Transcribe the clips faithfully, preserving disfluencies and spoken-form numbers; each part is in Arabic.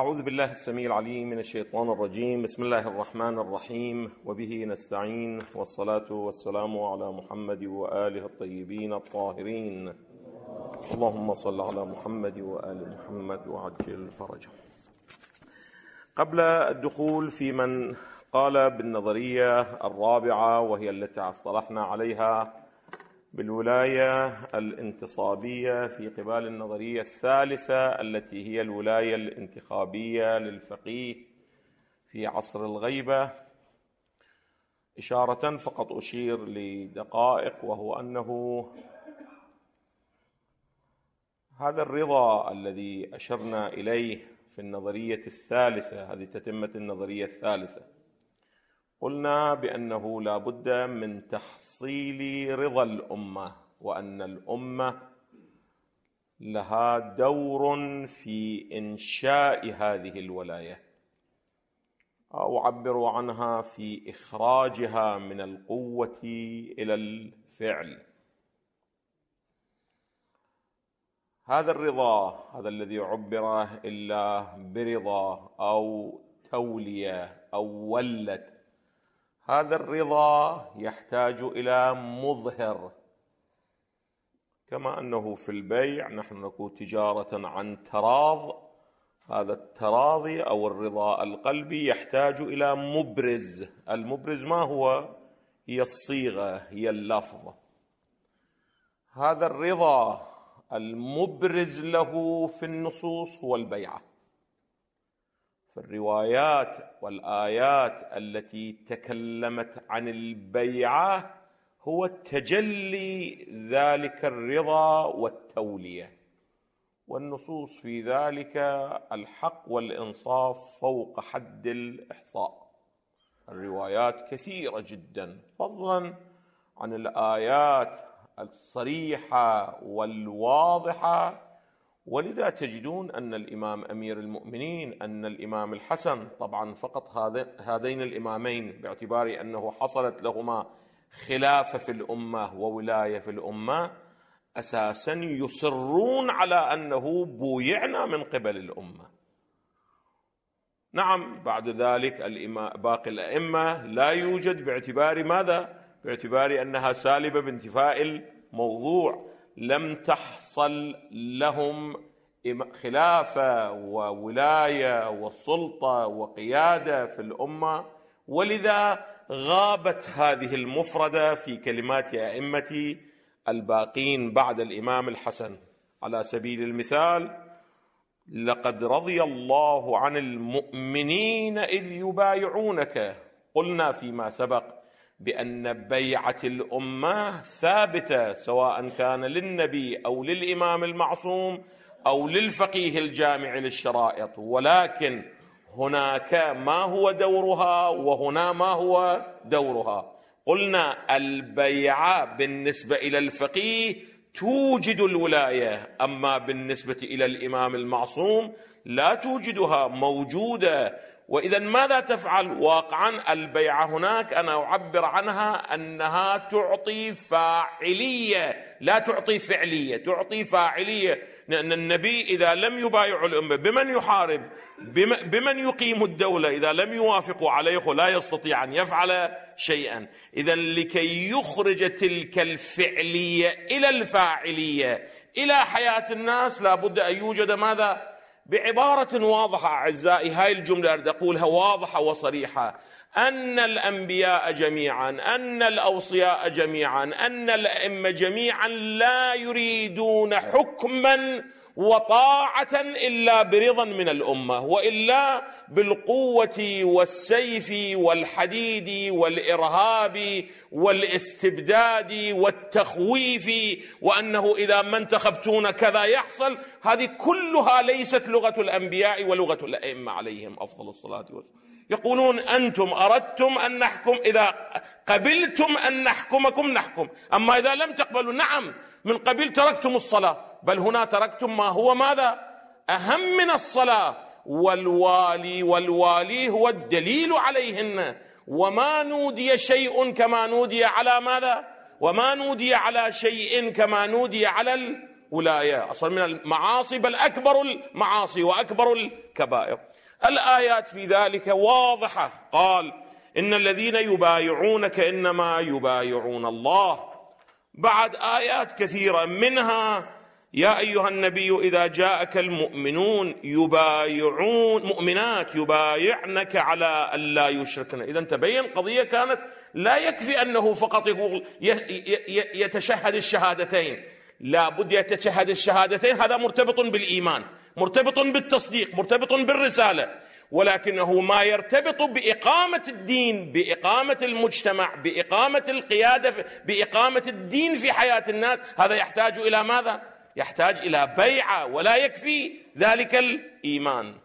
أعوذ بالله السميع العليم من الشيطان الرجيم. بسم الله الرحمن الرحيم، وبه نستعين، والصلاة والسلام على محمد وآله الطيبين الطاهرين. اللهم صل على محمد وآل محمد وعجل فرجهم. قبل الدخول في من قال بالنظرية الرابعة، وهي التي اصطلحنا عليها بالولاية الانتصابية في قبال النظرية الثالثة التي هي الولاية الانتخابية للفقيه في عصر الغيبة، إشارة فقط أشير لدقائق، وهو أنه هذا الرضا الذي أشرنا إليه في النظرية الثالثة، هذه تتمة النظرية الثالثة، قلنا بأنه لا بد من تحصيل رضا الأمة، وأن الأمة لها دور في إنشاء هذه الولاية، أو عبروا عنها في إخراجها من القوة إلى الفعل. هذا الرضا، هذا الذي عبر إلا برضا أو تولية أو ولت، هذا الرضا يحتاج إلى مظهر، كما أنه في البيع نحن نقول تجارة عن تراض، هذا التراضي أو الرضا القلبي يحتاج إلى مبرز. المبرز ما هو؟ هي الصيغة، هي اللفظ. هذا الرضا المبرز له في النصوص هو البيعة. في الروايات والآيات التي تكلمت عن البيعة هو تجلي ذلك الرضا والتولية، والنصوص في ذلك الحق والإنصاف فوق حد الإحصاء. الروايات كثيرة جدا، فضلا عن الآيات الصريحة والواضحة. ولذا تجدون أن الإمام أمير المؤمنين، أن الإمام الحسن، طبعا فقط هذين الإمامين باعتبار أنه حصلت لهما خلافة في الأمة وولاية في الأمة، أساسا يصرون على أنه بويعنا من قبل الأمة. نعم، بعد ذلك باقي الأئمة لا يوجد، باعتبار ماذا؟ باعتبار أنها سالبة بانتفاء الموضوع، لم تحصل لهم خلافة وولاية وسلطة وقيادة في الأمة، ولذا غابت هذه المفردة في كلمات أئمة الباقين بعد الإمام الحسن. على سبيل المثال: لقد رضي الله عن المؤمنين إذ يبايعونك. قلنا فيما سبق بأن بيعة الأمة ثابتة، سواء كان للنبي أو للإمام المعصوم أو للفقيه الجامع للشرائط، ولكن هناك ما هو دورها وهنا ما هو دورها. قلنا البيعة بالنسبة إلى الفقيه توجد الولاية، أما بالنسبة إلى الإمام المعصوم لا توجدها، موجودة. وإذا ماذا تفعل؟ واقعا البيعة هناك أنا أعبر عنها أنها تعطي فاعلية، لا تعطي فعلية، تعطي فاعلية. لأن النبي إذا لم يبايع الأمة بمن يحارب؟ بمن يقيم الدولة؟ إذا لم يوافقوا عليه لا يستطيع أن يفعل شيئا. إذا لكي يخرج تلك الفعلية إلى الفاعلية إلى حياة الناس لابد أن يوجد ماذا؟ بعبارة واضحة أعزائي، هاي الجملة أريد أقولها واضحة وصريحة: أن الأنبياء جميعا، أن الأوصياء جميعا، أن الأئمة جميعا لا يريدون حكما وطاعة إلا برضا من الأمة، وإلا بالقوة والسيف والحديد والإرهاب والاستبداد والتخويف، وأنه إذا ما انتخبتون كذا يحصل. هذه كلها ليست لغة الأنبياء ولغة الأئمة عليهم أفضل الصلاة والسلام. يقولون أنتم أردتم أن نحكم، إذا قبلتم أن نحكمكم نحكم، أما إذا لم تقبلوا نعم من قبل تركتم الصلاة، بل هنا تركتم ما هو ماذا؟ أهم من الصلاة. والوالي والوالي هو الدليل عليهن، وما نودي شيء كما نودي على ماذا؟ وما نودي على شيء كما نودي على الولاية. أصلا من المعاصي، بل أكبر المعاصي وأكبر الكبائر. الآيات في ذلك واضحة. قال إن الذين يبايعونك إنما يبايعون الله. بعد آيات كثيرة منها يا أيها النبي إذا جاءك المؤمنون يبايعون مؤمنات يبايعنك على أن لا يشركن. إذا تبين قضية كانت لا يكفي أنه فقط يقول يتشهد الشهادتين، لا بد يتشهد الشهادتين، هذا مرتبط بالإيمان، مرتبط بالتصديق، مرتبط بالرسالة، ولكنه ما يرتبط بإقامة الدين، بإقامة المجتمع، بإقامة القيادة، بإقامة الدين في حياة الناس، هذا يحتاج إلى ماذا؟ يحتاج إلى بيعة، ولا يكفي ذلك الإيمان.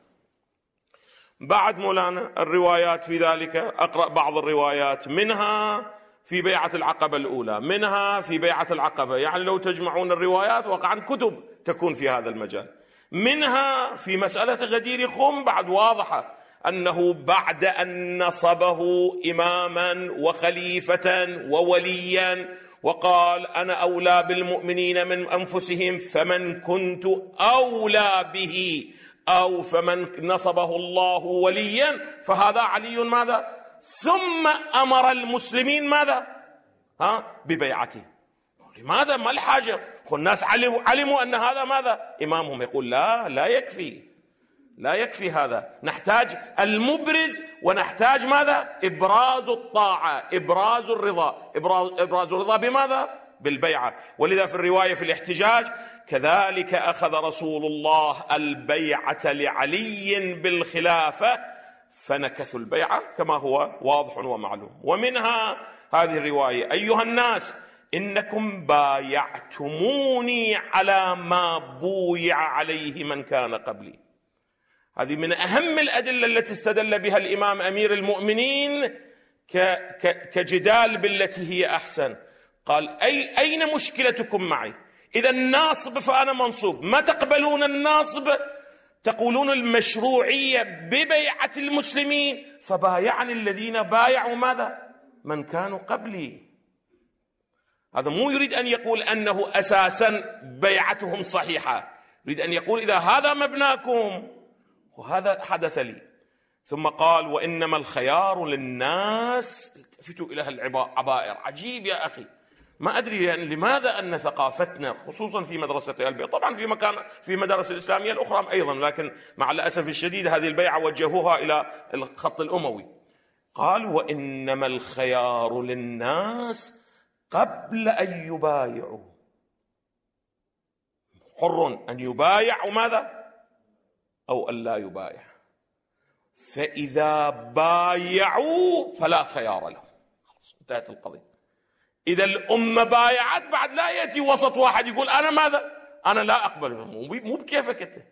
بعد مولانا الروايات في ذلك، أقرأ بعض الروايات، منها في بيعة العقبة الأولى، منها في بيعة العقبة، يعني لو تجمعون الروايات وقعا كتب تكون في هذا المجال. منها في مسألة غدير خم بعد واضحة أنه بعد أن نصبه إماما وخليفة ووليا وقال أنا أولى بالمؤمنين من أنفسهم فمن كنت أولى به، أو فمن نصبه الله وليا فهذا علي ماذا؟ ثم أمر المسلمين ماذا؟ ها؟ ببيعته. لماذا؟ ما الحاجة؟ الناس علموا, علموا أن هذا ماذا؟ إمامهم. يقول لا لا يكفي، لا يكفي هذا، نحتاج المبرز، ونحتاج ماذا؟ إبراز الطاعة، إبراز الرضا. إبراز, إبراز الرضا بماذا؟ بالبيعة. ولذا في الرواية في الاحتجاج كذلك أخذ رسول الله البيعة لعلي بالخلافة فنكثوا البيعة كما هو واضح ومعلوم. ومنها هذه الرواية أيها الناس إنكم بايعتموني على ما بويع عليه من كان قبلي. هذه من أهم الأدلة التي استدل بها الإمام أمير المؤمنين كجدال بالتي هي أحسن. قال أي أين مشكلتكم معي؟ إذا الناصب فأنا منصوب، ما تقبلون الناصب؟ تقولون المشروعية ببيعة المسلمين، فبايعني الذين بايعوا ماذا؟ من كانوا قبلي. هذا مو يريد أن يقول أنه أساسا بيعتهم صحيحة، يريد أن يقول إذا هذا مبناكم وهذا حدث لي. ثم قال وإنما الخيار للناس، التفتوا إلى العبائر. عجيب يا أخي، ما أدري يعني لماذا أن ثقافتنا خصوصا في مدرسة البيع، طبعا في مكان في مدارس الإسلامية الأخرى أيضا، لكن مع الأسف الشديد هذه البيعة وجهوها إلى الخط الأموي. قال وإنما الخيار للناس قبل أن يبايعوا، حر أن يبايع وماذا؟ أو أن لا يبايع. فإذا بايعوا فلا خيار لهم، خلاص انتهت القضية. إذا الأمة بايعت بعد لا يأتي وسط واحد يقول أنا ماذا؟ أنا لا أقبل، مو بكيفك أنت.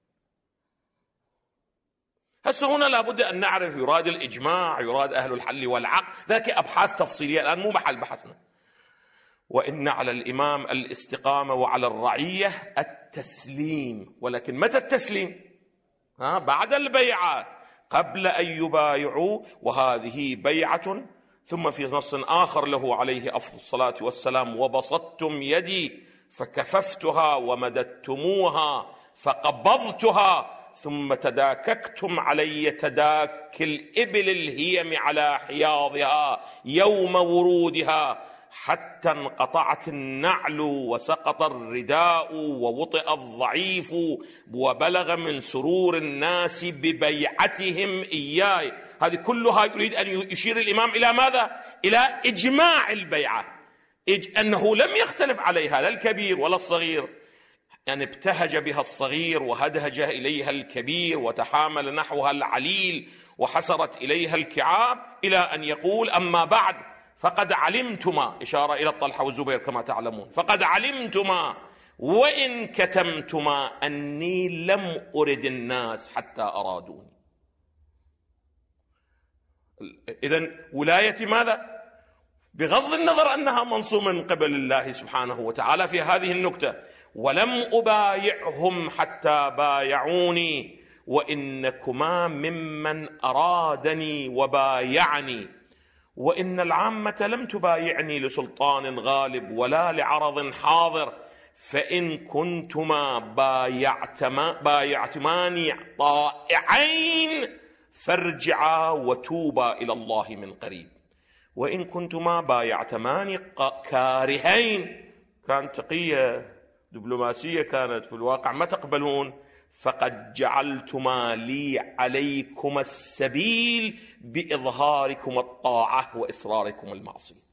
هسه هنا لابد أن نعرف يراد الإجماع، يراد أهل الحل والعقد، ذاك أبحاث تفصيلية الآن مو محل بحثنا. وإن على الإمام الاستقامة وعلى الرعية التسليم. ولكن متى التسليم؟ ها بعد البيعة قبل أن يبايعوا، وهذه بيعة. ثم في نص آخر له عليه أفضل الصلاة والسلام وبسطتم يدي فكففتها ومددتموها فقبضتها ثم تداككتم علي تداك الإبل الهيم على حياضها يوم ورودها حتى انقطعت النعل وسقط الرداء ووطئ الضعيف وبلغ من سرور الناس ببيعتهم إياي. هذه كلها يريد أن يشير الإمام إلى ماذا؟ إلى إجماع البيعة، إج أنه لم يختلف عليها لا الكبير ولا الصغير، يعني ابتهج بها الصغير وهدهج إليها الكبير وتحامل نحوها العليل وحسرت إليها الكعاب، إلى أن يقول أما بعد فقد علمتما، إشارة إلى الطلحة والزبير كما تعلمون، فقد علمتما وإن كتمتما أني لم أرد الناس حتى أرادوني. إذن ولاية ماذا؟ بغض النظر أنها منصومة من قبل الله سبحانه وتعالى في هذه النكتة، ولم أبايعهم حتى بايعوني وإنكما ممن أرادني وبايعني، وإن العامة لم تبايعني لسلطان غالب ولا لعرض حاضر، فإن كنتما بايعتما بايعتماني طائعين فارجعا وتوبا إلى الله من قريب، وإن كنتما بايعتماني كارهين، كانت تقية دبلوماسية كانت، في الواقع ما تقبلون، فقد جعلتما لي عليكم السبيل بإظهاركم الطاعة وإصراركم المعصية.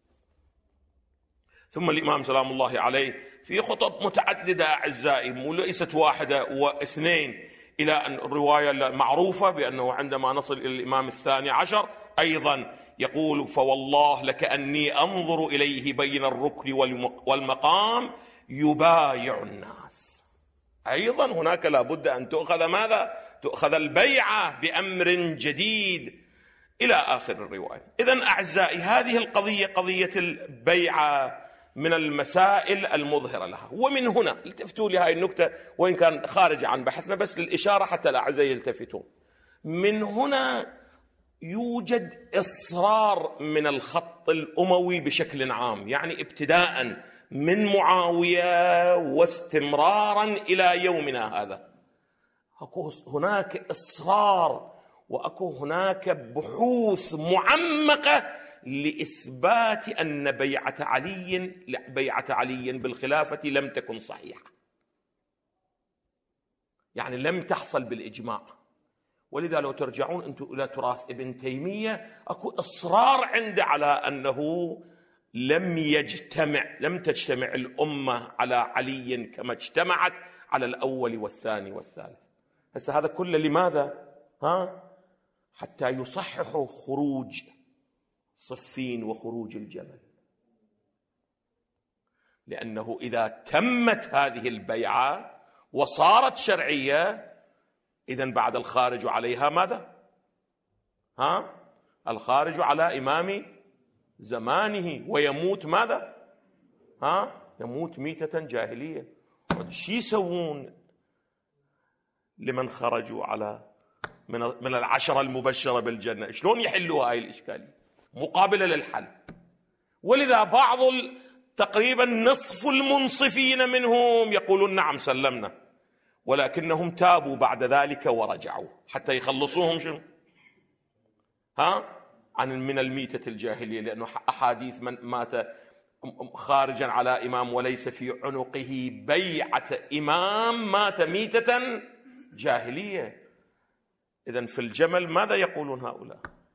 ثم الإمام سلام الله عليه في خطب متعددة أعزائي، وليست واحدة واثنين، إلى أن الرواية المعروفة بأنه عندما نصل إلى الإمام الثاني عشر أيضا يقول: فوالله لكأني أنظر إليه بين الركن والمقام يبايع الناس. أيضا هناك لابد أن تؤخذ ماذا؟ تؤخذ البيعة بأمر جديد إلى آخر الرواية. إذن أعزائي، هذه القضية قضية البيعة من المسائل المظهرة لها. ومن هنا التفتوا لهذه النكتة، وإن كان خارج عن بحثنا، بس للإشارة حتى الأعزاء يلتفتون. من هنا يوجد إصرار من الخط الأموي بشكل عام، يعني ابتداء من معاوية واستمرارا إلى يومنا هذا، أكو هناك إصرار وأكو هناك بحوث معمقة لإثبات أن بيعة علي بيعة علي بالخلافة لم تكن صحيحة، يعني لم تحصل بالإجماع. ولذا لو ترجعون أنتم إلى تراث ابن تيمية، أكو إصرار عنده على أنه لم يجتمع لم تجتمع الأمة على علي كما اجتمعت على الأول والثاني والثالث. هسه هذا كله لماذا؟ ها؟ حتى يصححوا خروج صفين وخروج الجمل، لأنه إذا تمت هذه البيعة وصارت شرعية، إذن بعد الخارج عليها ماذا؟ ها؟ الخارج على إمام زمانه، ويموت ماذا؟ ها؟ يموت ميتة جاهلية. شو يسوون لمن خرجوا على من من العشرة المبشرة بالجنة؟ شلون يحلوا هاي الإشكالية مقابلة للحل؟ ولذا بعض تقريبا نصف المنصفين منهم يقولون نعم سلمنا، ولكنهم تابوا بعد ذلك ورجعوا حتى يخلصوهم شنو؟ ها؟ عن من الميتة الجاهلية، لأنه أحاديث من مات خارجا على إمام وليس في عنقه بيعة إمام مات ميتة جاهلية. إذن في الجمل ماذا يقولون هؤلاء؟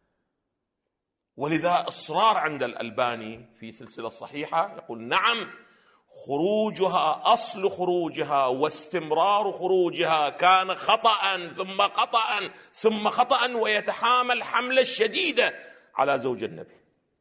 ولذا إصرار عند الألباني في سلسلة صحيحة يقول نعم، خروجها أصل خروجها واستمرار خروجها كان خطأ ثم خطأ ثم خطأ، ويتحامل حملة شديدة على زوج النبي،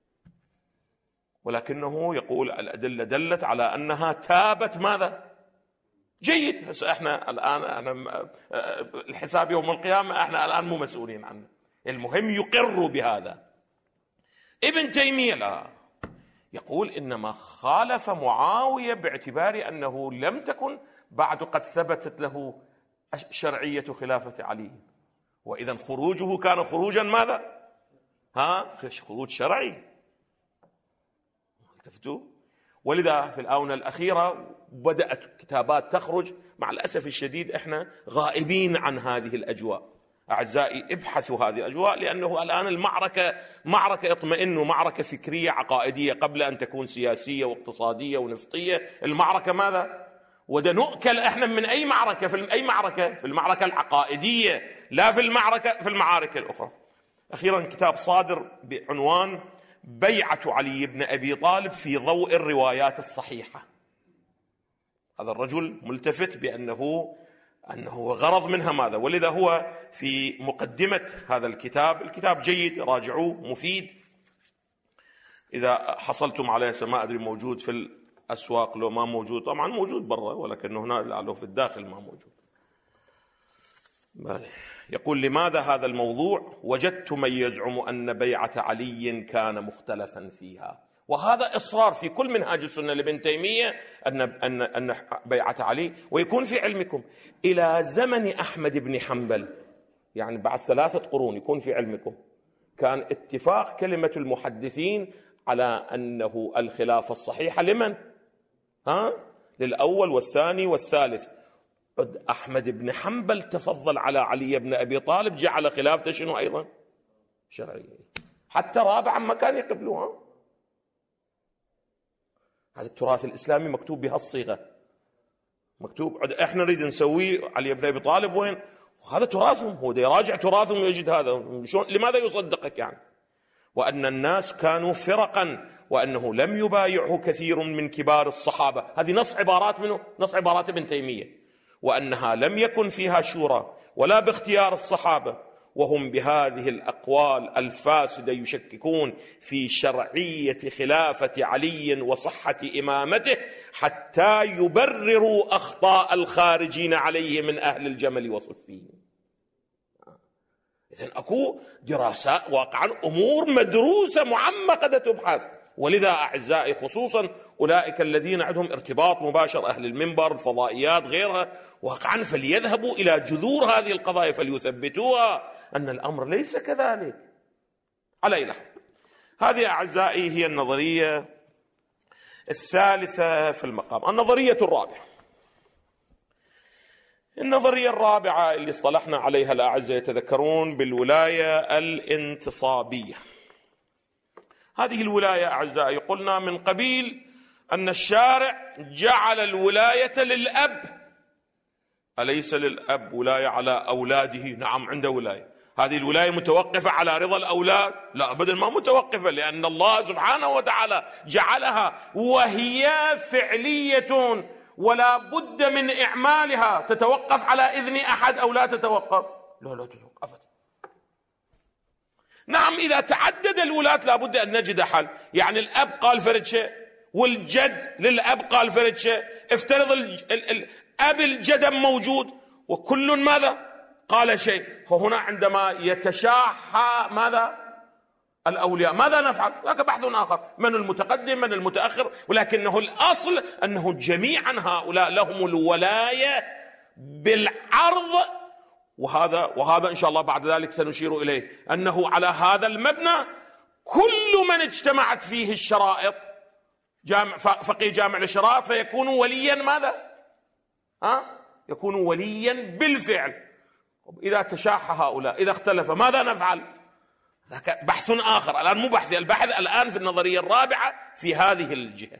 ولكنه يقول الأدلة دلت على أنها تابت ماذا؟ جيد. هسه احنا الآن احنا الحساب يوم القيامة احنا الآن مو مسؤولين عنه، المهم يقر بهذا. ابن تيمية لا، يقول إنما خالف معاوية باعتبار أنه لم تكن بعد قد ثبتت له شرعية خلافة علي، وإذا خروجه كان خروجا ماذا؟ ها؟ خروج شرعي. التفتوا؟ ولذا في الآونة الأخيرة بدأت كتابات تخرج، مع الأسف الشديد احنا غائبين عن هذه الأجواء. أعزائي ابحثوا هذه الأجواء، لأنه الآن المعركة معركة اطمئن، معركة فكرية عقائدية قبل أن تكون سياسية واقتصادية ونفطية. المعركة ماذا؟ وده نؤكل احنا من أي معركة، في أي معركة؟ في المعركة العقائدية، لا في المعركة في المعارك الأخرى. أخيرا كتاب صادر بعنوان بيعة علي بن أبي طالب في ضوء الروايات الصحيحة. هذا الرجل ملتفت بأنه أنه غرض منها ماذا؟ ولذا هو في مقدمة هذا الكتاب، الكتاب جيد راجعوه مفيد إذا حصلتم عليه، ما أدري موجود في الأسواق لو ما موجود، طبعا موجود برا ولكنه هنا لعله في الداخل ما موجود. يقول لماذا هذا الموضوع؟ وجدت من يزعم أن بيعة علي كان مختلفا فيها. وهذا إصرار في كل منهاج السنة لابن تيمية أن أن أن بيعة علي، ويكون في علمكم إلى زمن أحمد بن حنبل، يعني بعد ثلاثة قرون، يكون في علمكم كان اتفاق كلمة المحدثين على أنه الخلافة الصحيحة لمن؟ ها؟ للأول والثاني والثالث. أحمد بن حنبل تفضل على علي بن أبي طالب، جعل خلافته شنو أيضا؟ شرعية. حتى رابعا ما كان يقبلوها. هذا التراث الإسلامي مكتوب بهالصيغة، مكتوب. احنا نريد نسويه علي بن أبي طالب وين؟ هذا تراثهم، هو يراجع تراثهم ويجد هذا. شلون لماذا يصدقك يعني؟ وأن الناس كانوا فرقا، وأنه لم يبايعه كثير من كبار الصحابة. هذه نص عبارات منه، نص عبارات ابن تيمية. وأنها لم يكن فيها شورى ولا باختيار الصحابة، وهم بهذه الأقوال الفاسدة يشككون في شرعية خلافة علي وصحة إمامته، حتى يبرروا أخطاء الخارجين عليه من أهل الجمل وصفين. إذن أكو دراسات واقعا، أمور مدروسة معمقة تبحث. ولذا أعزائي خصوصا أولئك الذين عندهم ارتباط مباشر، أهل المنبر، الفضائيات، غيرها، واقعا فليذهبوا إلى جذور هذه القضايا فليثبتوها أن الأمر ليس كذلك. على أي حال، هذه أعزائي هي النظرية الثالثة في المقام. النظرية الرابعة، النظرية الرابعة اللي اصطلحنا عليها الأعزاء يتذكرون بالولاية الانتصابية. هذه الولاية أعزائي قلنا من قبيل أن الشارع جعل الولاية للأب. أليس للأب ولاية على أولاده؟ نعم عنده ولاية. هذه الولاية متوقفة على رضا الأولاد؟ لا أبدا، ما متوقفة، لأن الله سبحانه وتعالى جعلها، وهي فعلية ولا بد من إعمالها. تتوقف على إذن أحد أو لا تتوقف؟ لا لا تتوقف أبدا. نعم إذا تعدد الولاة لا بد أن نجد حل. يعني الأب قال فرد شيء، والجد للأب قال فرد شيء. افترض الأب الجد موجود وكل ماذا قال شيء، فهنا عندما يتشاحى ماذا الأولياء ماذا نفعل؟ هذا بحث آخر، من المتقدم من المتأخر، ولكنه الأصل أنه جميعا هؤلاء لهم الولاية بالعرض. وهذا وهذا إن شاء الله بعد ذلك سنشير إليه، أنه على هذا المبنى كل من اجتمعت فيه الشرائط، جامع فقيه جامع الشرائط، فيكون وليا ماذا؟ ها؟ يكون وليا بالفعل. إذا تشاح هؤلاء، إذا اختلف، ماذا نفعل؟ بحث آخر الآن، مو بحث، البحث الآن في النظرية الرابعة في هذه الجهة.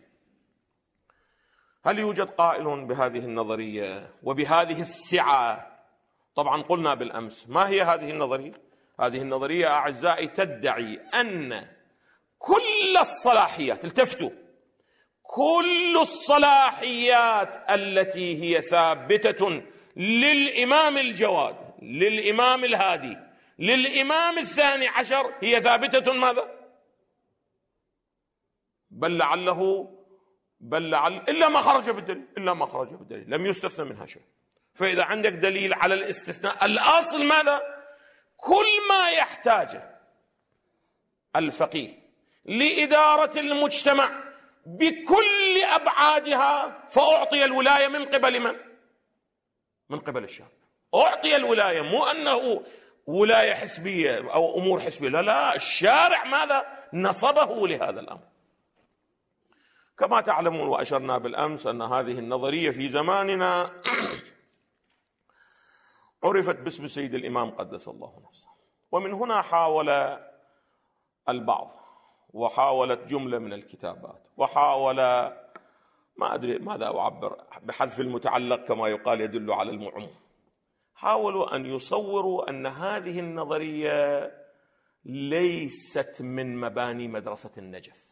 هل يوجد قائل بهذه النظرية وبهذه السعة؟ طبعا قلنا بالأمس ما هي هذه النظرية. هذه النظرية أعزائي تدعي أن كل الصلاحيات، التفتوا، كل الصلاحيات التي هي ثابتة للإمام الجواد، للإمام الهادي، للإمام الثاني عشر، هي ثابتة ماذا؟ بل لعله بل لعل إلا ما خرج بالدليل، إلا ما خرج بالدليل، لم يستثنى منها شيء. فإذا عندك دليل على الاستثناء، الأصل ماذا؟ كل ما يحتاجه الفقيه لإدارة المجتمع بكل أبعادها، فأعطي الولاية من قبل من؟ من قبل الشارع. أعطي الولاية، مو أنه ولاية حسبية أو أمور حسبية، لا لا، الشارع ماذا؟ نصبه لهذا الأمر. كما تعلمون وأشرنا بالأمس أن هذه النظرية في زماننا عرفت باسم سيد الإمام قدس الله نفسه. ومن هنا حاول البعض، وحاولت جملة من الكتابات، وحاول ما أدري ماذا أعبر، بحذف المتعلق كما يقال يدل على المعموم، حاولوا أن يصوروا أن هذه النظرية ليست من مباني مدرسة النجف،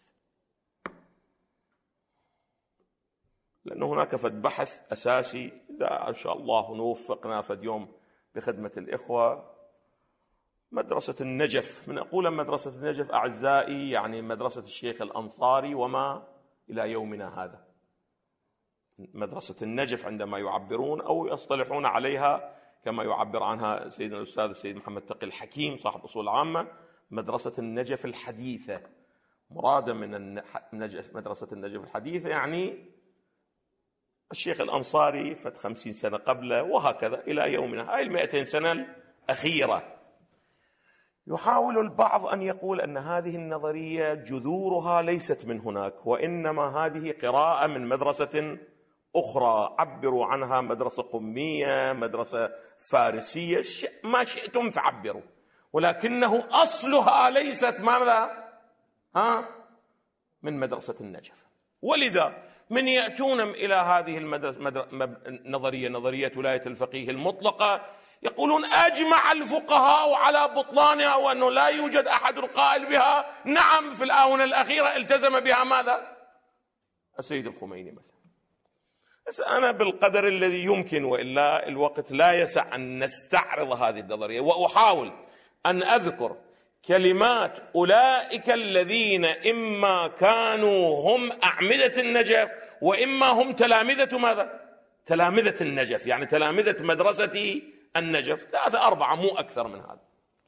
لأن هناك فد بحث أساسي، إذا إن شاء الله نوفقنا فد يوم بخدمة الإخوة، مدرسة النجف. من أقول مدرسة النجف أعزائي يعني مدرسة الشيخ الأنصاري وما إلى يومنا هذا. مدرسة النجف عندما يعبرون أو يصطلحون عليها كما يعبر عنها سيدنا الأستاذ السيد محمد تقي الحكيم صاحب أصول عامة، مدرسة النجف الحديثة. مرادة من النجف مدرسة النجف الحديثة يعني الشيخ الأنصاري فت خمسين سنة قبله، وهكذا إلى يومنا، هاي المئتين سنة الأخيرة. يحاول البعض أن يقول أن هذه النظرية جذورها ليست من هناك، وإنما هذه قراءة من مدرسة أخرى عبروا عنها مدرسة قمية، مدرسة فارسية، ما شئتم فعبروا، ولكنه أصلها ليست ماذا؟ ها؟ من مدرسة النجف. ولذا من يأتون إلى هذه المدرسة نظرية نظرية ولاية الفقيه المطلقة يقولون أجمع الفقهاء على بطلانها وأنه لا يوجد أحد قائل بها. نعم، في الآونة الأخيرة التزم بها ماذا؟ السيد الخميني مثلا. بس أنا بالقدر الذي يمكن، وإلا الوقت لا يسع أن نستعرض هذه النظرية، وأحاول أن أذكر كلمات أولئك الذين إما كانوا هم أعمدة النجف وإما هم تلامذة ماذا؟ تلامذة النجف، يعني تلامذة مدرسة النجف، ثلاثة أربعة مو أكثر من هذا.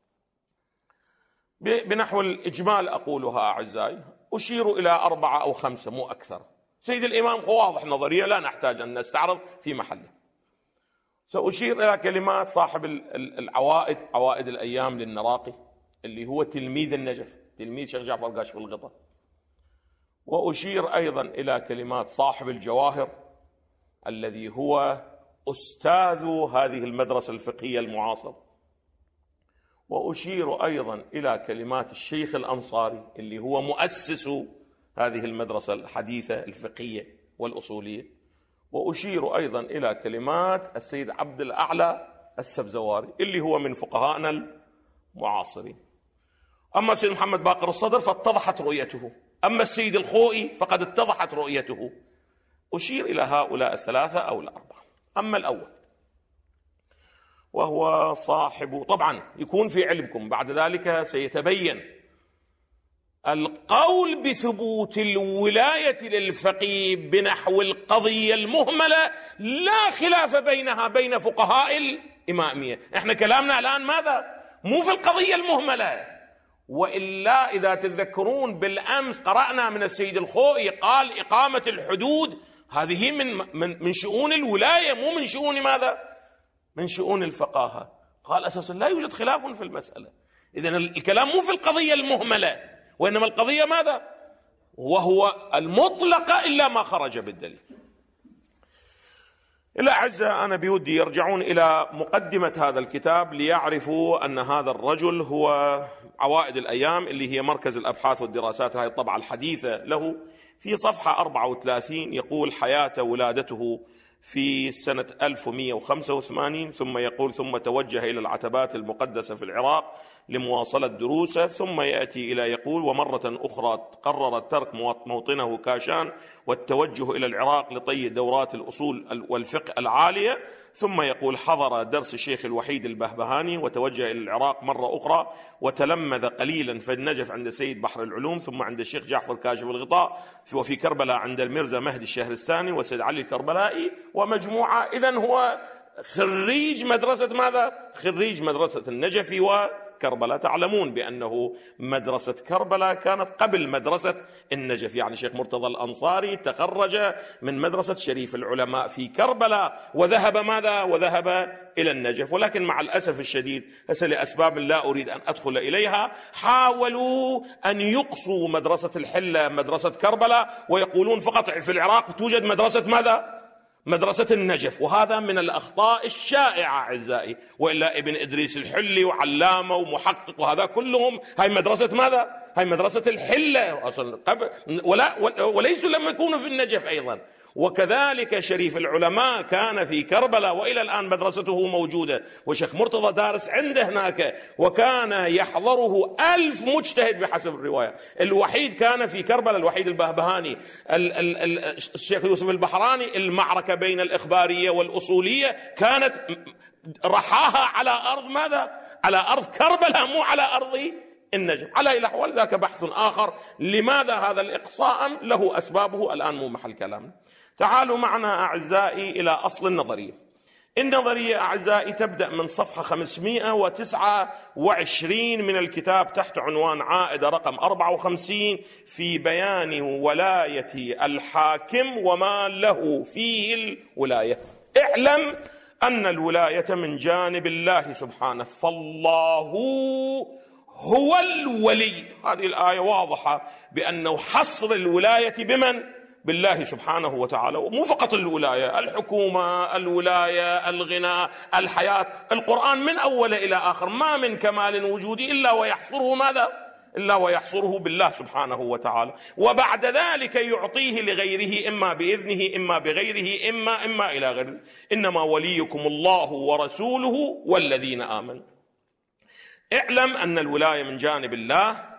بنحو الإجمال أقولها أعزائي، أشير إلى أربعة أو خمسة مو أكثر. سيد الإمام واضح نظرية لا نحتاج أن نستعرض في محله. سأشير إلى كلمات صاحب العوائد، عوائد الأيام للنراقي، اللي هو تلميذ النجف، تلميذ شيخ جعفر كاشف الغطاء. وأشير أيضا إلى كلمات صاحب الجواهر الذي هو أستاذ هذه المدرسة الفقهية المعاصرة. وأشير أيضا إلى كلمات الشيخ الأنصاري اللي هو مؤسس هذه المدرسة الحديثة الفقهية والأصولية. وأشير أيضا إلى كلمات السيد عبد الأعلى السبزواري اللي هو من فقهائنا المعاصرين. أما السيد محمد باقر الصدر فاتضحت رؤيته، أما السيد الخوئي فقد اتضحت رؤيته. أشير إلى هؤلاء الثلاثة أو الأربعة. أما الأول وهو صاحب، طبعا يكون في علمكم بعد ذلك سيتبين القول بثبوت الولاية للفقيه بنحو القضية المهملة لا خلاف بينها بين فقهاء الإمامية. احنا كلامنا الآن ماذا؟ مو في القضية المهملة. وإلا إذا تذكرون بالأمس قرأنا من السيد الخوئي قال إقامة الحدود هذه من من من شؤون الولاية، مو من شؤون ماذا؟ من شؤون الفقاهة. قال أساسا لا يوجد خلاف في المسألة. إذن الكلام مو في القضية المهملة، وإنما القضية ماذا؟ وهو المطلقة إلا ما خرج بالدليل. الأعزاء، أنا بودي يرجعون إلى مقدمة هذا الكتاب ليعرفوا أن هذا الرجل هو عوائد الأيام اللي هي مركز الأبحاث والدراسات، هذه الطبعة الحديثة له. في صفحة أربعة وثلاثين يقول حياة ولادته في سنة ألف ومئة وخمسة وثمانين، ثم يقول ثم توجه إلى العتبات المقدسة في العراق لمواصلة دروسه، ثم يأتي إلى يقول ومرة أخرى قرر ترك موطنه كاشان والتوجه إلى العراق لطي دورات الأصول والفقه العالية، ثم يقول حضر درس الشيخ الوحيد البهبهاني وتوجه إلى العراق مرة أخرى وتلمذ قليلا في النجف عند سيد بحر العلوم، ثم عند الشيخ جعفر كاشف الغطاء، وفي كربلاء عند الميرزا مهدي الشهرستاني وسيد علي الكربلائي ومجموعة. إذن هو خريج مدرسة ماذا؟ خريج مدرسة النجف وكربلاء. تعلمون بأنه مدرسة كربلاء كانت قبل مدرسة النجف، يعني الشيخ مرتضى الأنصاري تخرج من مدرسة شريف العلماء في كربلاء وذهب ماذا؟ وذهب إلى النجف. ولكن مع الأسف الشديد هسه لأسباب لا أريد أن أدخل إليها حاولوا أن يقصوا مدرسة الحلة مدرسة كربلاء ويقولون فقط في العراق توجد مدرسة ماذا؟ مدرسة النجف. وهذا من الأخطاء الشائعة أعزائي. وإلا ابن إدريس الحلي وعلامة ومحقق وهذا كلهم هاي مدرسة ماذا؟ هاي مدرسة الحلة أصلا قبل، ولا وليسوا لم يكونوا في النجف أيضا. وكذلك شريف العلماء كان في كربلاء وإلى الآن مدرسته موجودة، وشيخ مرتضى دارس عنده هناك، وكان يحضره ألف مجتهد بحسب الرواية. الوحيد كان في كربلاء الوحيد البهبهاني، الشيخ يوسف البحراني. المعركة بين الإخبارية والأصولية كانت رحاها على أرض ماذا؟ على أرض كربلاء، مو على أرض النجف. على أي الأحوال ذاك بحث آخر. لماذا هذا الإقصاء؟ له أسبابه الآن مو محل كلامنا. تعالوا معنا أعزائي إلى أصل النظرية. النظرية أعزائي تبدأ من صفحة خمسمئة وتسعة وعشرين من الكتاب تحت عنوان عائدة رقم أربعة وخمسين في بيان ولاية الحاكم وما له فيه الولاية. اعلم أن الولاية من جانب الله سبحانه، فالله هو الولي. هذه الآية واضحة بأنه حصر الولاية بمن؟ بالله سبحانه وتعالى، مو فقط الولاية، الحكومة، الولاية، الغنى، الحياة. القرآن من أول إلى آخر ما من كمال وجودي إلا ويحصره ماذا؟ إلا ويحصره بالله سبحانه وتعالى، وبعد ذلك يعطيه لغيره إما بإذنه إما بغيره إما إما إلى غيره. إنما وليكم الله ورسوله والذين آمنوا. اعلم أن الولاية من جانب الله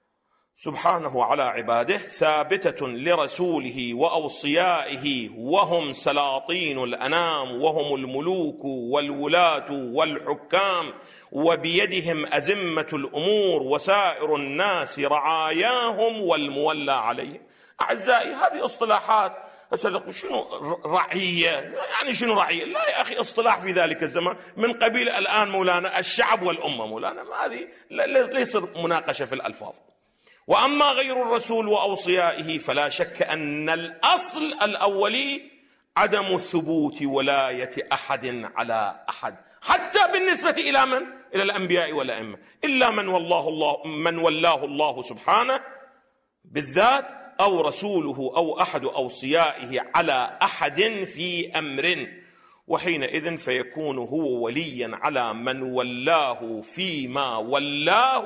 سبحانه على عباده ثابتة لرسوله وأوصيائه، وهم سلاطين الأنام، وهم الملوك والولاة والحكام، وبيدهم أزمة الأمور، وسائر الناس رعاياهم والمولى عليهم. أعزائي، هذه اصطلاحات. شنو رعية؟ يعني شنو رعية؟ لا يا أخي، اصطلاح في ذلك الزمان من قبيل الآن مولانا الشعب والأمة. مولانا ما هذه ليس مناقشة في الألفاظ. وأما غير الرسول وأوصيائه فلا شك أن الأصل الأولي عدم ثبوت ولاية أحد على أحد، حتى بالنسبة إلى من؟ إلى الأنبياء والأئمة، إلا من والله الله من ولاه الله سبحانه بالذات، أو رسوله أو أحد أوصيائه على أحد في أمر، وحينئذ فيكون هو وليا على من ولاه فيما ولاه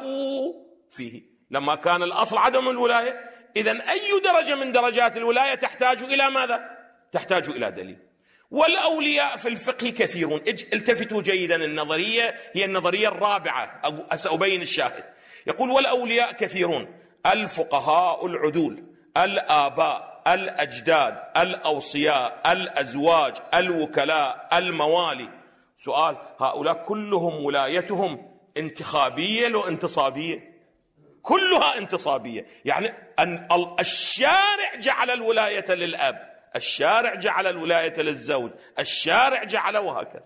فيه. لما كان الأصل عدم الولاية، إذن أي درجة من درجات الولاية تحتاج إلى ماذا؟ تحتاج إلى دليل. والأولياء في الفقه كثيرون. التفتوا جيدا، النظرية هي النظرية الرابعة، سأبين الشاهد. يقول والأولياء كثيرون: الفقهاء العدول، الآباء، الأجداد، الأوصياء، الأزواج، الوكلاء، الموالي. سؤال: هؤلاء كلهم ولايتهم انتخابية لو انتصابية؟ كلها انتصابية. يعني أن الشارع جعل الولاية للأب، الشارع جعل الولاية للزوج، الشارع جعل، وهكذا.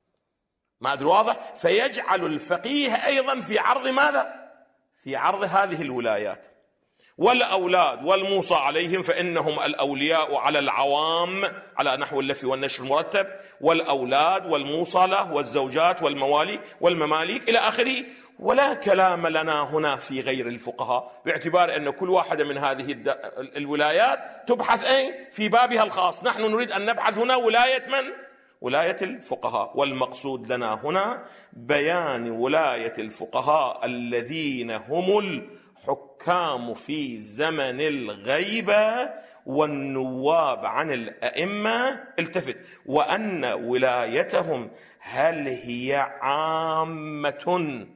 ما أدري واضح؟ فيجعل الفقيه أيضا في عرض ماذا؟ في عرض هذه الولايات. والأولاد والموصى عليهم فإنهم الأولياء على العوام على نحو اللف والنشر المرتب، والأولاد والموصى له والزوجات والموالي والمماليك إلى آخره. ولا كلام لنا هنا في غير الفقهاء، باعتبار أن كل واحدة من هذه الولايات تبحث أي في بابها الخاص. نحن نريد أن نبحث هنا ولاية من؟ ولاية الفقهاء. والمقصود لنا هنا بيان ولاية الفقهاء الذين هم الحكام في زمن الغيبة والنواب عن الأئمة. التفت: وأن ولايتهم هل هي عامة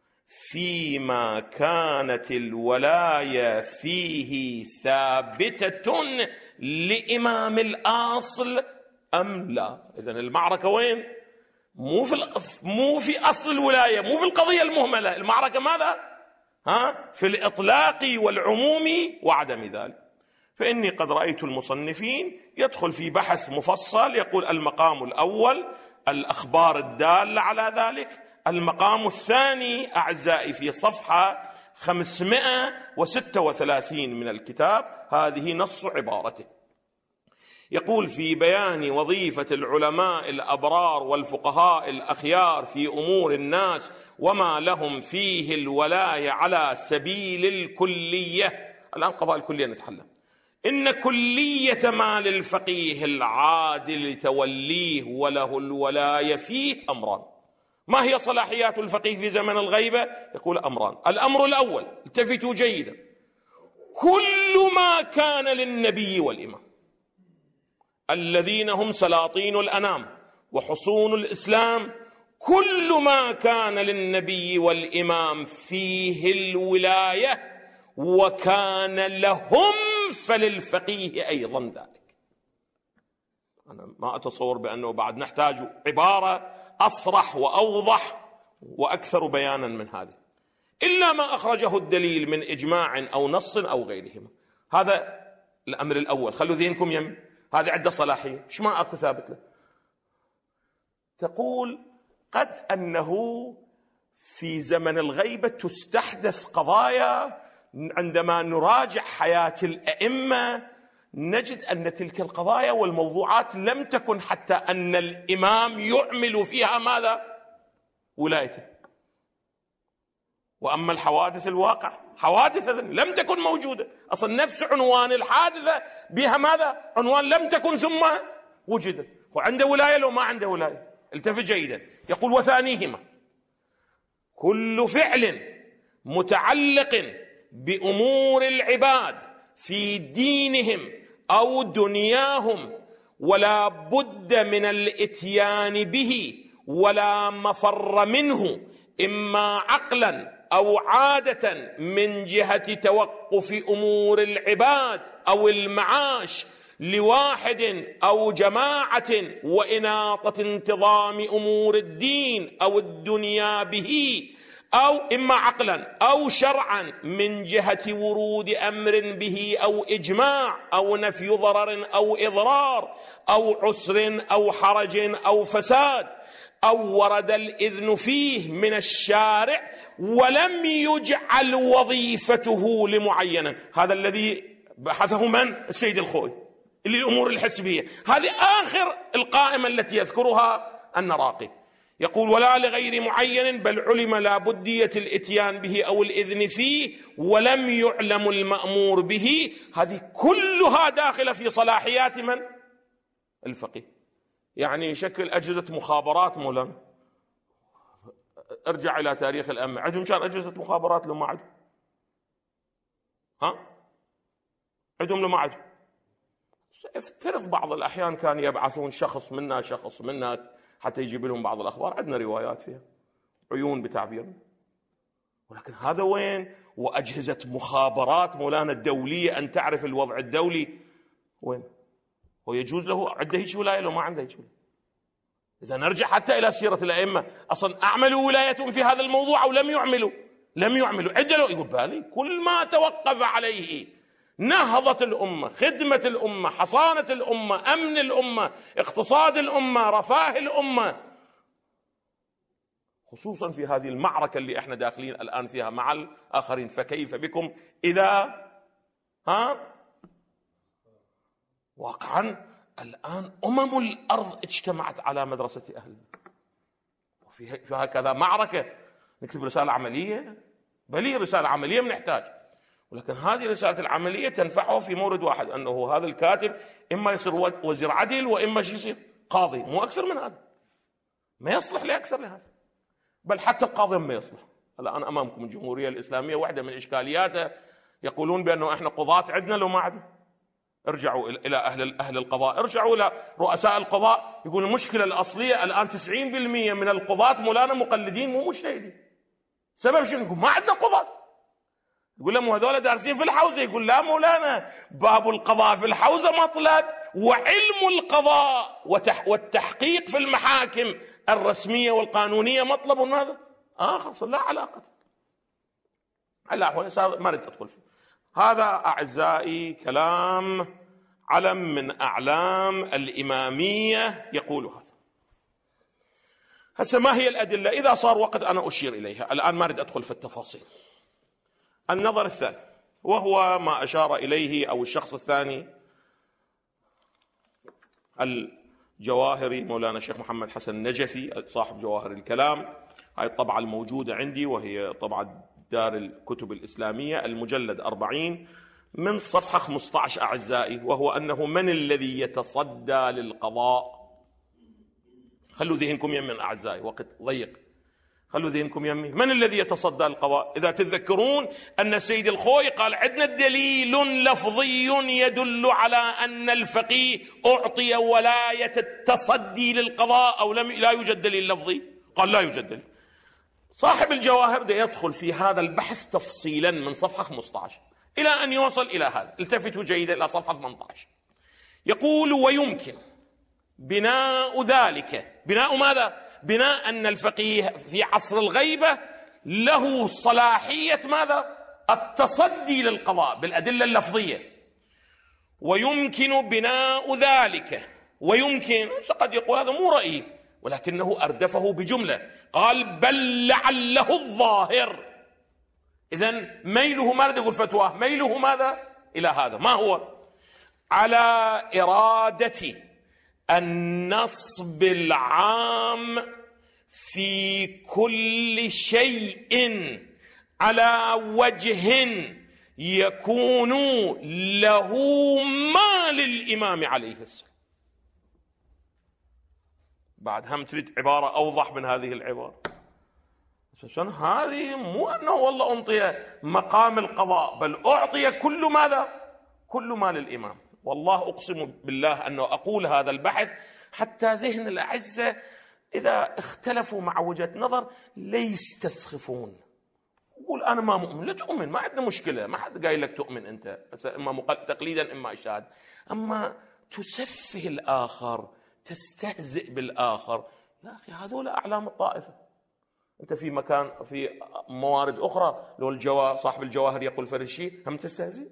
فيما كانت الولاية فيه ثابتة لإمام الأصل أم لا؟ إذن المعركة وين؟ مو في مو في أصل الولاية، مو في القضية المهملة. المعركة ماذا؟ ها؟ في الإطلاق والعموم وعدم ذلك. فإني قد رأيت المصنفين يدخل في بحث مفصل يقول: المقام الأول الأخبار الدالة على ذلك. المقام الثاني أعزائي في صفحة خمسمائة وستة وثلاثين من الكتاب، هذه نص عبارته. يقول: في بيان وظيفة العلماء الأبرار والفقهاء الأخيار في أمور الناس وما لهم فيه الولاية على سبيل الكلية. الآن قضاء الكلية نتحلم. إن كلية ما للفقيه العادل توليه وله الولاية فيه أمران. ما هي صلاحيات الفقيه في زمن الغيبة؟ يقول: أمران. الأمر الأول، التفتوا جيدا: كل ما كان للنبي والإمام الذين هم سلاطين الأنام وحصون الإسلام، كل ما كان للنبي والإمام فيه الولاية وكان لهم فللفقيه أيضا ذلك. أنا ما أتصور بأنه بعد نحتاج عبارة أصرح وأوضح وأكثر بيانا من هذا، إلا ما أخرجه الدليل من إجماع أو نص أو غيرهما. هذا الأمر الأول، خلوا ذهنكم يم. هذا عنده صلاحية، مش ما أكو ثابت له. تقول: قد أنه في زمن الغيبة تستحدث قضايا، عندما نراجع حياة الأئمة نجد أن تلك القضايا والموضوعات لم تكن حتى أن الإمام يعمل فيها ماذا؟ ولايته. وأما الحوادث الواقع، حوادث لم تكن موجودة أصلا، نفس عنوان الحادثة بها ماذا؟ عنوان لم تكن ثم وجدت. وعنده ولاية لو ما عنده ولاية. التفت جيدا، يقول وثانيهما كل فعل متعلق بأمور العباد في دينهم أو دنياهم ولا بد من الإتيان به ولا مفر منه، إما عقلا أو عادة من جهة توقف أمور العباد أو المعاش لواحد أو جماعة وإناطة انتظام أمور الدين أو الدنيا به، أو إما عقلا أو شرعا من جهة ورود أمر به أو إجماع أو نفي ضرر أو إضرار أو عسر أو حرج أو فساد، أو ورد الإذن فيه من الشارع ولم يجعل وظيفته لمعينا. هذا الذي بحثه من؟ السيد الخوئي، اللي الأمور الحسبية. هذه آخر القائمة التي يذكرها النراقي. يقول ولا لغير معين بل علم لا بدية الإتيان به أو الإذن فيه ولم يعلم المأمور به. هذه كلها داخلة في صلاحيات من؟ الفقيه. يعني يشكل أجهزة مخابرات مولانا. ارجع إلى تاريخ الأمة، عندهم كان أجهزة مخابرات لو ما عندهم؟ ها؟ عندهم لو ما عندهم؟ افترض بعض الأحيان كان يبعثون شخص منا شخص منا حتى يجيب لهم بعض الأخبار، عندنا روايات فيها عيون بتعبيرنا. ولكن هذا وين؟ وأجهزة مخابرات مولانا الدولية أن تعرف الوضع الدولي وين؟ هو يجوز له عنده هيك ولاية لو ما عنده هيك ولاية؟ إذا نرجع حتى إلى سيرة الأئمة، أصلا أعملوا ولايتهم في هذا الموضوع أو لم يعملوا؟ لم يعملوا. عدلوا، يقول بالي كل ما توقف عليه نهضة الأمة، خدمة الأمة، حصانة الأمة، أمن الأمة، اقتصاد الأمة، رفاه الأمة، خصوصا في هذه المعركة اللي احنا داخلين الآن فيها مع الآخرين. فكيف بكم إذا ها واقعا الآن أمم الأرض اجتمعت على مدرسة أهل، وفي هكذا معركة نكتب رسالة عملية؟ بل رسالة عملية بنحتاج، ولكن هذه رسالة العملية تنفعه في مورد واحد، أنه هذا الكاتب إما يصير وزير عدل وإما يصير قاضي، مو أكثر من هذا، ما يصلح لأكثر لهذا. بل حتى القاضي ما يصلح. الآن أمامكم الجمهورية الإسلامية واحدة من إشكالياتها يقولون بأنه إحنا قضاة عندنا لو ما عندنا. ارجعوا إلى أهل أهل القضاء، ارجعوا إلى رؤساء القضاء، يقول المشكلة الأصلية الآن تسعين بالمئة من القضاة مولانا مقلدين مو مجتهدين. سبب شنو؟ يقول ما عندنا قضاة. يقول لهم هذول دارسين في الحوزة، يقول لا مولانا باب القضاء في الحوزة مطلب، وعلم القضاء والتحقيق في المحاكم الرسمية والقانونية مطلب ماذا؟ آخر لا علاقة. لا ما أريد أدخل فيه. هذا أعزائي كلام علم من أعلام الإمامية يقول هذا. هسه ما هي الأدلة؟ إذا صار وقت أنا أشير إليها، الآن ما أريد أدخل في التفاصيل. النظر الثاني وهو ما أشار إليه أو الشخص الثاني الجواهري مولانا الشيخ محمد حسن النجفي صاحب جواهر الكلام. هاي الطبعة الموجودة عندي وهي طبعة دار الكتب الإسلامية، المجلد أربعين من صفحة خمسة عشر أعزائي، وهو أنه من الذي يتصدى للقضاء. خلوا ذهنكم يمين أعزائي، وقت ضيق، خلوا ذهنكم يمين. من الذي يتصدى للقضاء؟ إذا تتذكرون أن السيد الخوئي قال عندنا دليل لفظي يدل على أن الفقيه أعطي ولاية التصدي للقضاء أو لم لا يوجد دليل لفظي؟ قال لا يوجد دليل. صاحب الجواهر ده يدخل في هذا البحث تفصيلا من صفحة خمسة عشر إلى أن يوصل إلى هذا. التفتوا جيدا إلى صفحة ثمانية عشر. يقول ويمكن بناء ذلك، بناء ماذا؟ بناء أن الفقيه في عصر الغيبة له صلاحية ماذا؟ التصدي للقضاء بالأدلة اللفظية. ويمكن بناء ذلك، ويمكن قد يقول هذا مو رأيي، ولكنه أردفه بجملة، قال بل لعله الظاهر. إذن ميله ماذا يقول فتواه؟ ميله ماذا؟ إلى هذا. ما هو؟ على إرادة النصب العام في كل شيء على وجه يكون له للإمام عليه السلام. بعد هم تريد عبارة أوضح من هذه العبارة. هذه مو أنه والله أعطي مقام القضاء، بل أعطي كل ماذا؟ كل ما للإمام. والله أقسم بالله أنه أقول هذا البحث حتى ذهن الأعزة إذا اختلفوا مع وجهة نظر لا يستسخفون. قول أنا ما مؤمن، لا تؤمن، ما عندنا مشكلة، ما حد قايل لك تؤمن أنت، إما تقليدا إما إشهاد. أما تسفه الآخر، تستهزئ بالآخر، يا أخي هذول أعلام الطائفة. أنت في مكان في موارد أخرى لو الجوا صاحب الجواهر يقول فرشي هم تستهزئ،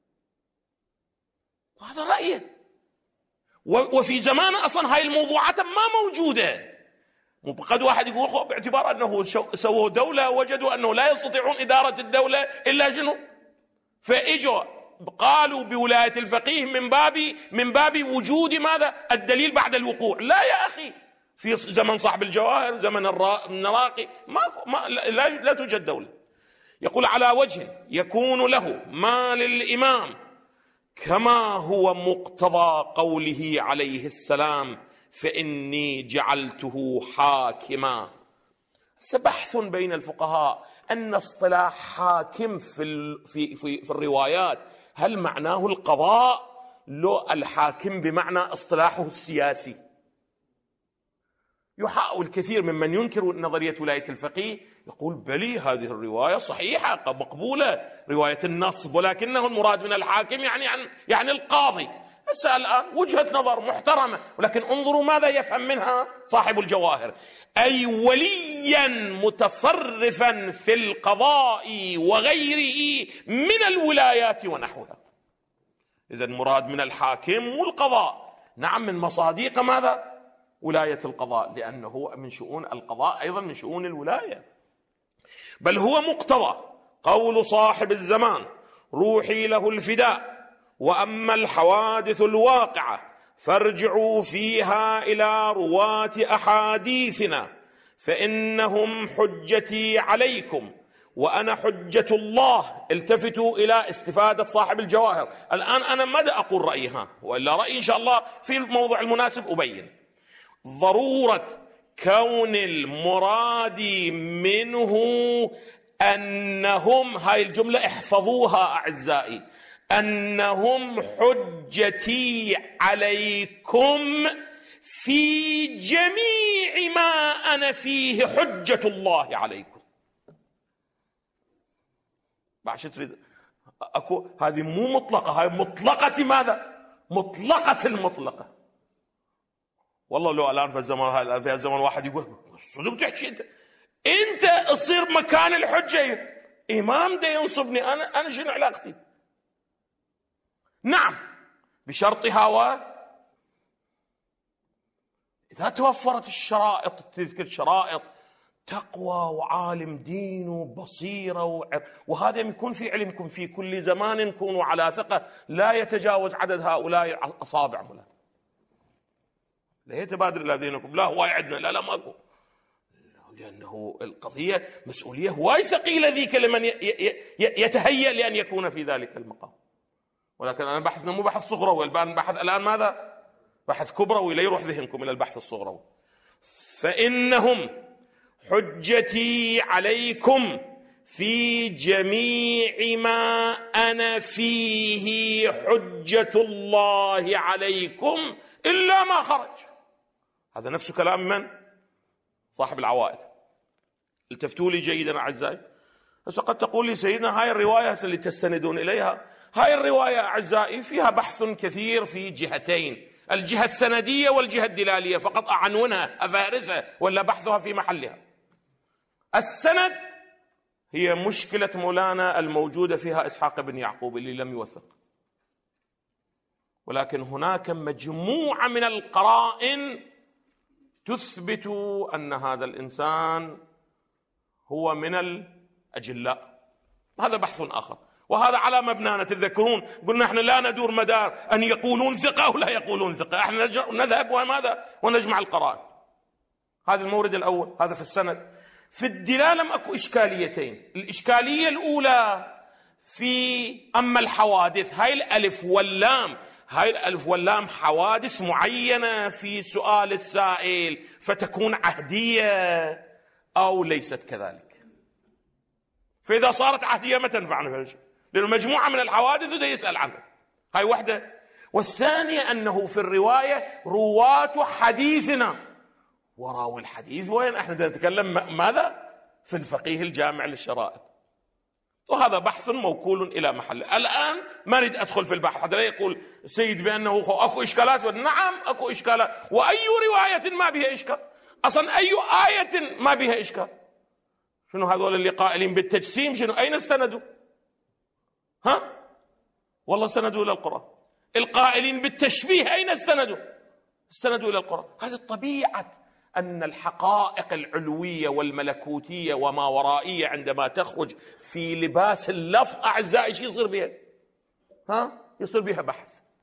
وهذا رأيه. وفي زمانه أصلا هاي الموضوعات ما موجودة. قد واحد يقول باعتبار أنه سووا دولة وجدوا أنه لا يستطيعون إدارة الدولة إلا شنو؟ فإجوا قالوا بولاية الفقيه من باب من باب وجود ماذا؟ الدليل بعد الوقوع. لا يا أخي، في زمن صاحب الجواهر، زمن النراقي، ما, ما لا, لا توجد دولة. يقول على وجه يكون له ما للإمام كما هو مقتضى قوله عليه السلام فإني جعلته حاكما. بحث بين الفقهاء أن اصطلاح حاكم في, في, في, في الروايات هل معناه القضاء لو الحاكم بمعنى اصطلاحه السياسي؟ يحاول كثير ممن ينكر نظرية ولاية الفقيه يقول بلي هذه الرواية صحيحة مقبولة، رواية النصب، ولكنه المراد من الحاكم يعني عن يعني القاضي. بس الآن وجهة نظر محترمة، ولكن انظروا ماذا يفهم منها صاحب الجواهر، أي وليا متصرفا في القضاء وغيره من الولايات ونحوها. إذا المراد من الحاكم والقضاء، نعم من مصادق ماذا؟ ولاية القضاء، لأنه من شؤون القضاء أيضا من شؤون الولاية. بل هو مقتضى قول صاحب الزمان روحي له الفداء، وأما الحوادث الواقعة فارجعوا فيها إلى رواة أحاديثنا فإنهم حجتي عليكم وأنا حجة الله. التفتوا إلى استفادة صاحب الجواهر. الآن أنا ماذا أقول رأيها، وإلا رأيي إن شاء الله في الموضع المناسب أبين. ضرورة كون المراد منه أنهم، هاي الجملة احفظوها أعزائي، أنهم حجتي عليكم في جميع ما أنا فيه حجة الله عليكم. بعد شو تريد أكو؟ هذه مو مطلقة، هاي مطلقة ماذا؟ مطلقة المطلقة. والله لو الآن في الزمن هذا في الزمن واحد يقول صدق تحكي أنت أنت تصير مكان الحجة، إمام ده ينصبني أنا أنا شنو علاقتي؟ نعم بشرطها، و إذا توفرت الشرائط، تذكر شرائط تقوى وعالم دين وبصيرة وعر... وهذا يكون في علم، يكون في كل زمان كونوا على ثقة لا يتجاوز عدد هؤلاء أصابع ملا. لا يتبادر إلى دينكم، لا هو يعدنا، لا لا ماكو، لأنه القضية مسؤولية هواي ثقيلة ذيك لمن يتهيأ لأن يكون في ذلك المقام. ولكن أنا بحثنا مو بحث صغروي، الآن بحث الآن ماذا؟ بحث كبروي، لا يروح ذهنكم إلى البحث الصغروي. فإنهم حجتي عليكم في جميع ما أنا فيه حجة الله عليكم إلا ما خرج. هذا نفس كلام من؟ صاحب العوائد. التفتوا لي جيدا أعزائي. هسه قد تقول لي سيدنا هاي الرواية اللي تستندون إليها، هاي الرواية أعزائي فيها بحث كثير في جهتين، الجهة السندية والجهة الدلالية، فقط أعنونها أفارسها ولا بحثها في محلها. السند هي مشكلة مولانا الموجودة فيها إسحاق بن يعقوب اللي لم يوثق، ولكن هناك مجموعة من القرائن تثبت أن هذا الإنسان هو من الأجلاء. هذا بحث آخر، وهذا على مبنانا. تذكرون قلنا احنا لا ندور مدار أن يقولون ثقة أو لا يقولون ثقة، احنا نذهب وماذا ونجمع القرائن. هذا المورد الأول، هذا في السند. في الدلالة أكو إشكاليتين. الإشكالية الأولى في أما الحوادث، هاي الألف واللام هاي الألف واللام حوادث معينة في سؤال السائل فتكون عهدية أو ليست كذلك. فإذا صارت عهدية ما تنفعنا في شيء، لأنه مجموعة من الحوادث وده يسأل عنها. هاي واحدة. والثانية أنه في الرواية رواة حديثنا، وراوي الحديث وين؟ احنا نتكلم ماذا؟ في الفقيه الجامع للشرائط، وهذا بحث موكول إلى محله. الآن ما أريد أدخل في البحث حتى لا يقول سيد بأنه أكو إشكالات. نعم أكو إشكالات، وأي رواية ما بها إشكال أصلا؟ أي آية ما بها إشكال؟ شنو هذول اللي قائلين بالتجسيم؟ شنو أين استندوا؟ ها والله استندوا إلى القرآن. القائلين بالتشبيه أين استندوا؟ استندوا إلى القرآن. هذه الطبيعة، أن الحقائق العلوية والملكوتية وما ورائية عندما تخرج في لباس اللفظ أعزائي ايش يصير بها؟ ها يصير بها بحث.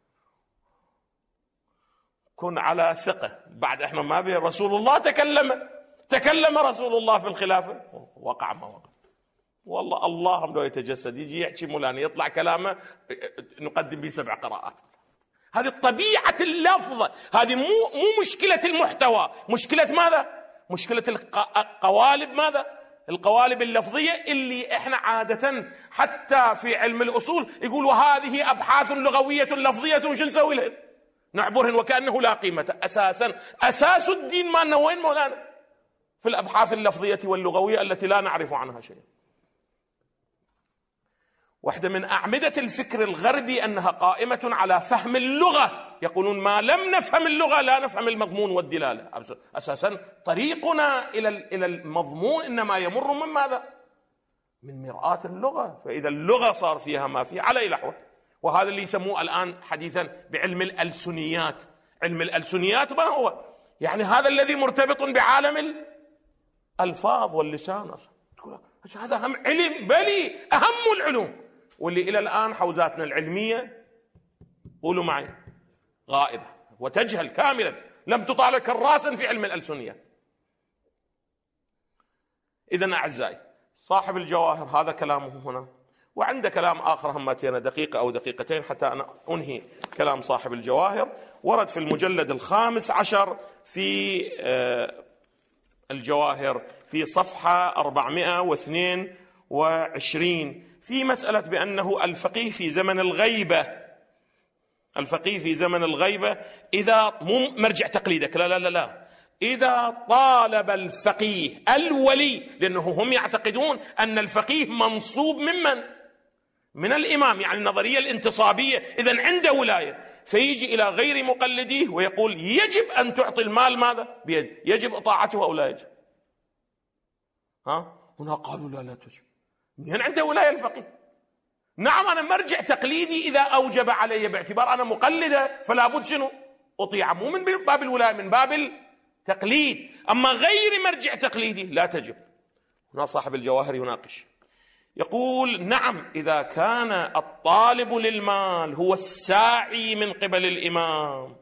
كن على ثقة. بعد احنا ما بها رسول الله تكلم تكلم رسول الله في الخلافة، وقع ما وقع. والله الله لو يتجسد يجي يحكي مولانا يطلع كلامه نقدم به سبع قراءات. هذه طبيعة اللفظ، هذه مو مو مشكلة المحتوى، مشكلة ماذا؟ مشكلة القوالب. ماذا؟ القوالب اللفظية اللي احنا عادة حتى في علم الأصول يقول وهذه أبحاث لغوية لفظية وش نسوي لها؟ نعبرهن وكأنه لا قيمة. أساسا أساس الدين مالنا وين مولانا؟ في الأبحاث اللفظية واللغوية التي لا نعرف عنها شيء. واحدة من أعمدة الفكر الغربي أنها قائمة على فهم اللغة. يقولون ما لم نفهم اللغة لا نفهم المضمون والدلالة. أساسا طريقنا إلى إلى المضمون إنما يمر من ماذا؟ من مرآة اللغة. فإذا اللغة صار فيها ما فيها على الأحوال. وهذا اللي يسموه الآن حديثا بعلم الألسنيات. علم الألسنيات ما هو؟ يعني هذا الذي مرتبط بعالم الألفاظ واللسان. تقول هذا أهم علم، بلي أهم العلوم، واللي إلى الآن حوزاتنا العلمية قولوا معي غائبة وتجهل كاملا، لم تطالع كراسا في علم الألسنيات. إذن أعزائي صاحب الجواهر هذا كلامه هنا، وعنده كلام آخر همتين دقيقة أو دقيقتين حتى أنا أنهي كلام صاحب الجواهر. ورد في المجلد الخامس عشر في الجواهر في صفحة أربعمائة واثنين وعشرين في مسألة بأنه الفقيه في زمن الغيبة، الفقيه في زمن الغيبة إذا مو مرجع تقليدك، لا لا لا لا إذا طالب الفقيه الولي، لأنه هم يعتقدون أن الفقيه منصوب ممن؟ من الإمام، يعني النظرية الانتصابية. إذن عنده ولاية، فيجي إلى غير مقلديه ويقول يجب أن تعطي المال ماذا؟ بيد، يجب إطاعته أو لا يجب؟ ها هنا قالوا لا لا تجب. من عنده ولاية الفقيه؟ نعم أنا مرجع تقليدي إذا أوجب علي باعتبار أنا مقلدة فلا بد شنو؟ أطيع، مو من باب الولاية، من باب التقليد. أما غير مرجع تقليدي لا تجب. هنا صاحب الجواهر يناقش يقول نعم إذا كان الطالب للمال هو الساعي من قبل الإمام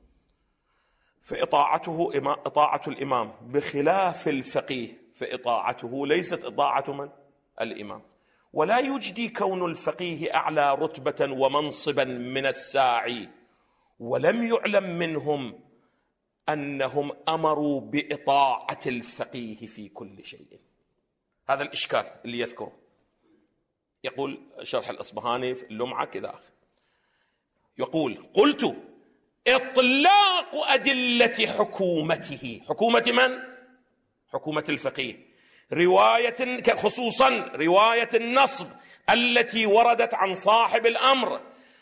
فإطاعته إطاعة الإمام، بخلاف الفقيه فإطاعته ليست إطاعة من؟ الإمام. ولا يجدي كون الفقيه أعلى رتبة ومنصبا من الساعي، ولم يعلم منهم أنهم أمروا بإطاعة الفقيه في كل شيء. هذا الإشكال اللي يذكره. يقول شرح الأصبهاني في اللمعة كذا، يقول قلت إطلاق أدلة حكومته، حكومة من؟ حكومة الفقيه، رواية خصوصا رواية النصب التي وردت عن صاحب الأمر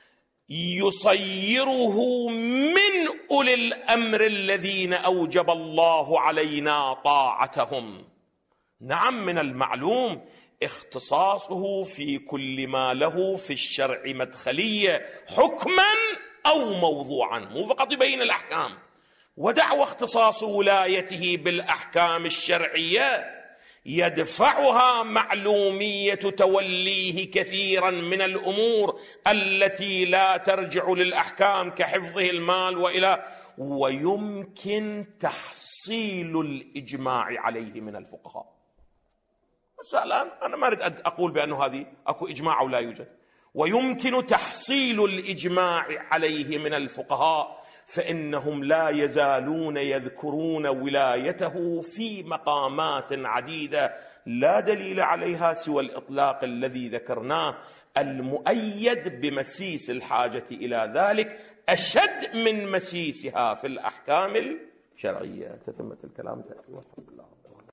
يصيره من أولي الأمر الذين أوجب الله علينا طاعتهم. نعم من المعلوم اختصاصه في كل ما له في الشرع مدخلية حكما أو موضوعا، مو فقط يبين الأحكام. ودعوى اختصاص ولايته بالأحكام الشرعية يدفعها معلومية توليه كثيرا من الأمور التي لا ترجع للأحكام كحفظه المال وإلى، ويمكن تحصيل الإجماع عليه من الفقهاء. بس الآن أنا ما أريد أقول بأنه هذه أكو إجماع أو لا يوجد، ويمكن تحصيل الإجماع عليه من الفقهاء، فإنهم لا يزالون يذكرون ولايته في مقامات عديدة لا دليل عليها سوى الإطلاق الذي ذكرناه المؤيد بمسيس الحاجة إلى ذلك أشد من مسيسها في الأحكام الشرعية. تتمة الكلام تأتي والحمد لله.